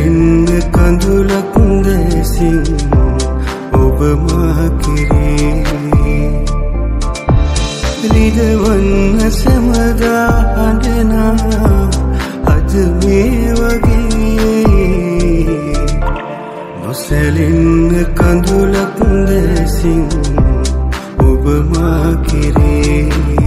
නොසැලෙන්න කඳුලක් දැසින් ඔබ මා කෙරේ රිදවන්න සැමදා හඬනා අද මේ වගේ නොසැලෙන්න කඳුලක් දැසින් ඔබ මා කෙරේ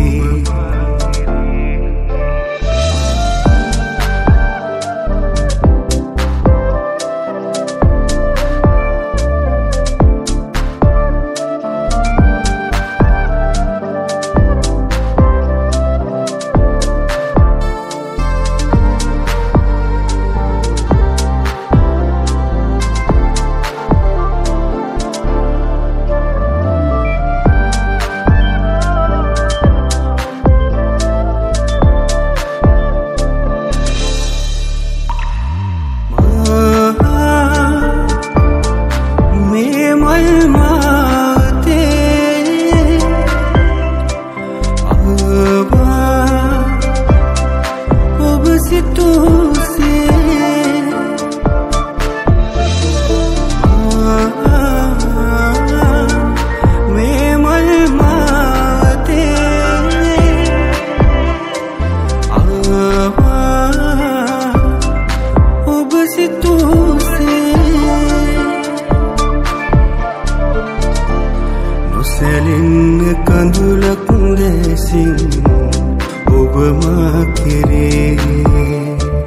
නොසැලෙන්න කඳුලක් දැසින් ඔබ මා කෙරේ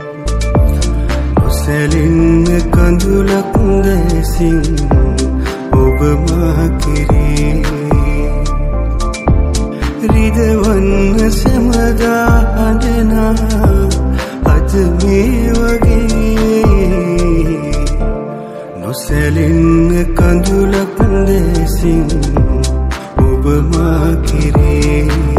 නොසැලෙන්න කඳුලක් දැසින් ඔබ මා කෙරේ රිදවන්න සැමදා හඬනා අද මේ වගේ නොසැලෙන්න කඳුලක් දැසින් ඔබ මා කෙරේ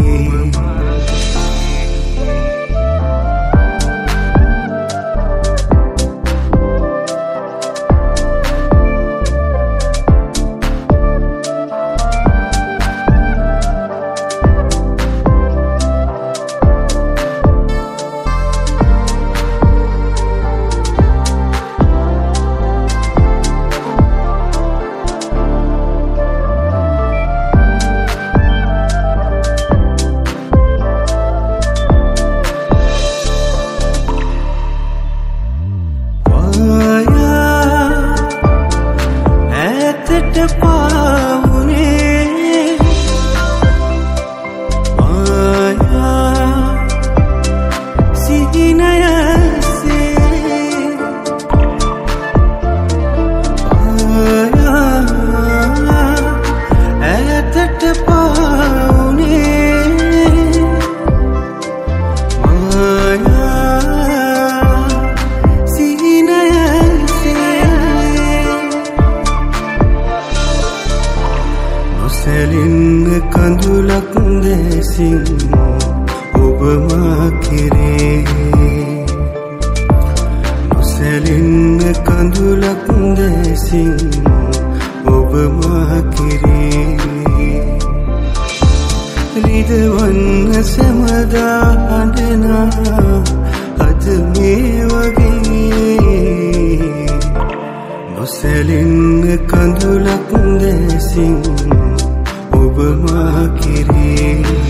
නොසැලෙන්න කඳුලක් දැසින් ඔබ මා කෙරේ නොසැලෙන්න කඳුලක් දැසින් ඔබ මා කෙරේ රිදවන්න සැමදා හඬනා අද මේ වගේ නොසැලෙන්න කඳුලක් දැසින් ඔබ මා කෙරේ